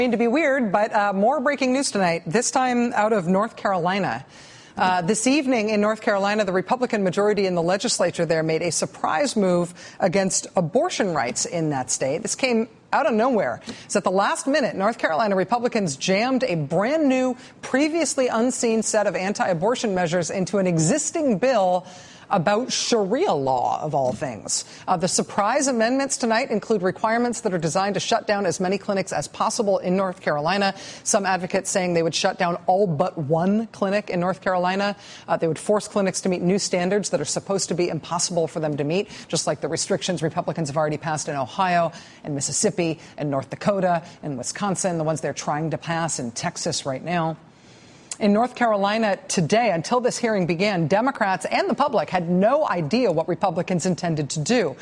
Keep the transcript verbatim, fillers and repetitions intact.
To be weird, but uh, more breaking news tonight, this time out of North Carolina. Uh, this evening in North Carolina, the Republican majority in the legislature there made a surprise move against abortion rights in that state. This came out of nowhere. It's at the last minute, North Carolina Republicans jammed a brand new, previously unseen set of anti-abortion measures into an existing bill about Sharia law, of all things. Uh, the surprise amendments tonight include requirements that are designed to shut down as many clinics as possible in North Carolina. Some advocates saying they would shut down all but one clinic in North Carolina. Uh, they would force clinics to meet new standards that are supposed to be impossible for them to meet, just like the restrictions Republicans have already passed in Ohio and Mississippi and North Dakota and Wisconsin, the ones they're trying to pass in Texas right now. In North Carolina today, until this hearing began, Democrats and the public had no idea what Republicans intended to do.